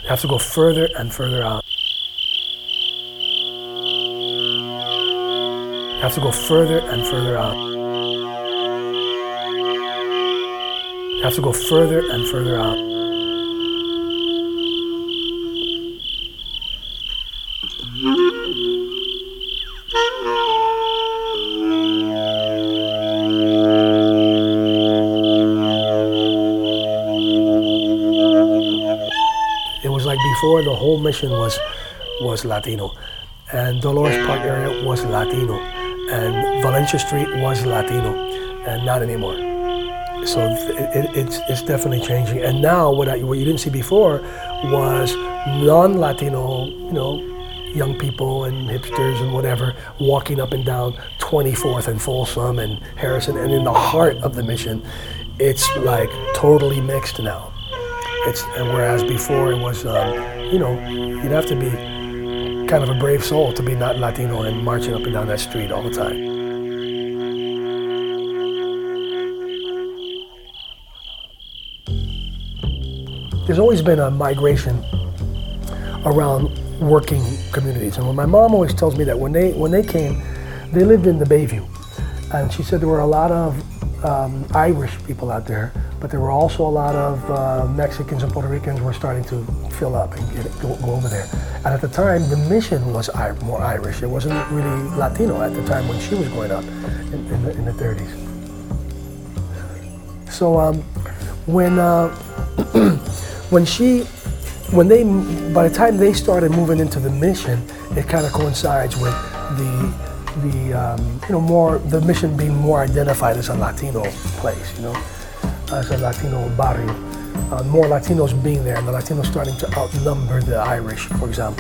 You have to go further and further out. You have to go further and further out. You have to go further and further out. It was like before, the whole mission was Latino, and Dolores Park area was Latino, and Valencia Street was Latino, and not anymore. So it's definitely changing. And now what you didn't see before was non-Latino, young people and hipsters and whatever walking up and down 24th and Folsom and Harrison, and in the heart of the mission, it's like totally mixed now. And whereas before it was, you'd have to be kind of a brave soul to be not Latino and marching up and down that street all the time. There's always been a migration around working communities. And when my mom always tells me that when they came, they lived in the Bayview. And she said there were a lot of Irish people out there, but there were also a lot of Mexicans and Puerto Ricans were starting to fill up and go over there. And at the time, the mission was more Irish. It wasn't really Latino at the time when she was growing up in the 30s. So by the time they started moving into the mission, it kind of coincides with the mission being more identified as a Latino place, as a Latino barrio. More Latinos being there, and the Latinos starting to outnumber the Irish, for example.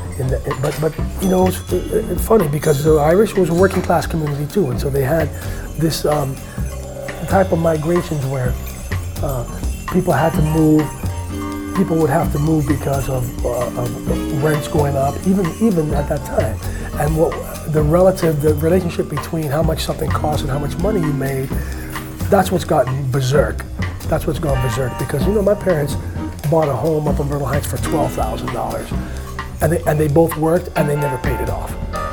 It's funny because the Irish was a working class community too, and so they had this type of migrations where people had to move. People would have to move because of rents going up, even at that time. And the relationship between how much something cost and how much money you made, that's what's gotten berserk. That's what's gone berserk because, my parents bought a home up in Myrtle Heights for $12,000. And they both worked and they never paid it off.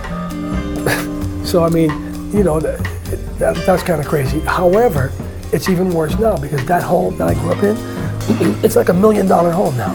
So, that's kind of crazy. However, it's even worse now because that home that I grew up in, it's like $1 million home now.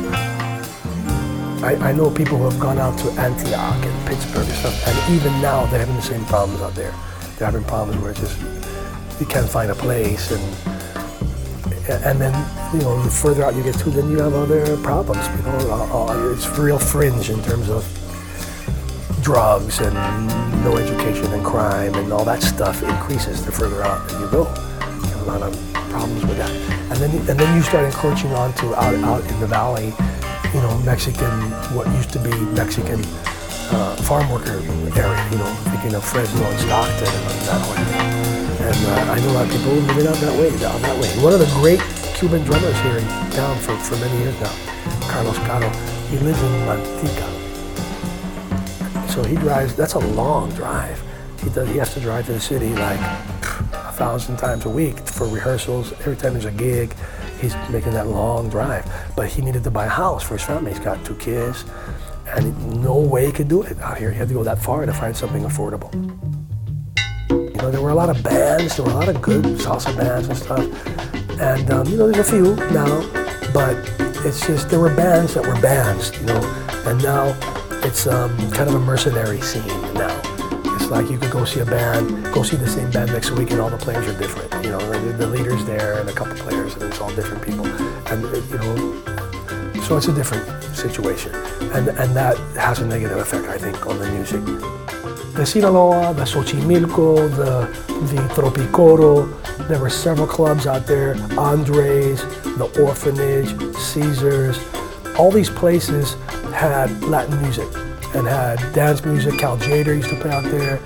I know people who have gone out to Antioch and Pittsburgh and stuff, and even now they're having the same problems out there. They're having problems where it's just, you can't find a place, and then, the further out you get to, then you have other problems, it's real fringe in terms of drugs and no education and crime and all that stuff increases the further out that you go. You have a lot of problems with that. And then you start encroaching onto out in the valley, Mexican, what used to be Mexican farm worker area, thinking of Fresno and Stockton and that way. And I know a lot of people living out that way. One of the great Cuban drummers here in town for many years now, Carlos Caro, he lives in Manteca. So he drives, that's a long drive. He has to drive to the city like 1,000 times a week for rehearsals. Every time there's a gig, he's making that long drive. But he needed to buy a house for his family. He's got 2 kids, and no way he could do it out here. He had to go that far to find something affordable. There were a lot of bands. There were a lot of good salsa bands and stuff. And there's a few now, but it's just there were bands that were bands, and now it's kind of a mercenary scene now. It's like you could go see the same band next week, and all the players are different. The leader's there and a couple players, and it's all different people. And so it's a different situation, and that has a negative effect, I think, on the music. The Sinaloa, the Xochimilco, the Tropicoro, there were several clubs out there, Andres, the Orphanage, Caesars. All these places had Latin music and had dance music. Cal Jader used to play out there.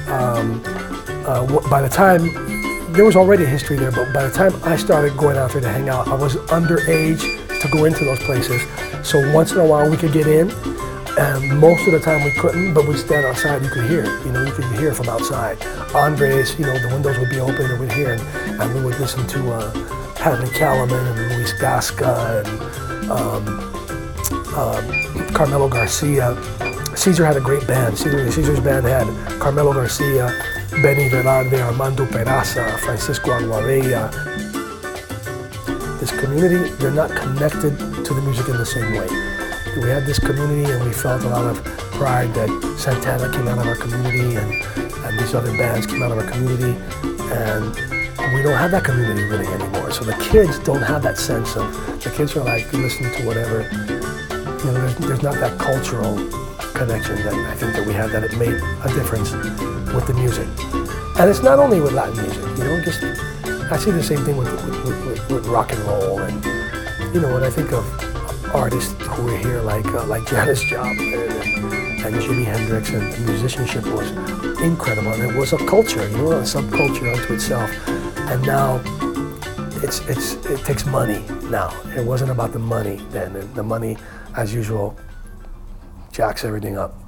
By the time, there was already a history there, but by the time I started going out there to hang out, I was underage to go into those places. So once in a while we could get in, and most of the time we couldn't, but we'd stand outside, you could hear it. You could hear from outside. Andres, the windows would be open and we'd hear, and we would listen to Hadley Calaman and Luis Gasca and Carmelo Garcia. Caesar had a great band. Caesar's band had Carmelo Garcia, Benny Velarde, Armando Peraza, Francisco Aguabella. This community, they're not connected to the music in the same way. We had this community and we felt a lot of pride that Santana came out of our community and these other bands came out of our community, and we don't have that community really anymore. So the kids don't have that sense of, the kids are like listening to whatever, you know, there's not that cultural connection that I think that we had, that it made a difference with the music. And it's not only with Latin music, you know, just, I see the same thing with rock and roll, and, you know, when I think of artists who were here like Janis Joplin and Jimi Hendrix, and the musicianship was incredible, and it was a culture, you know, a subculture unto itself. And now it takes money now. It wasn't about the money then, and the money, as usual, jacks everything up.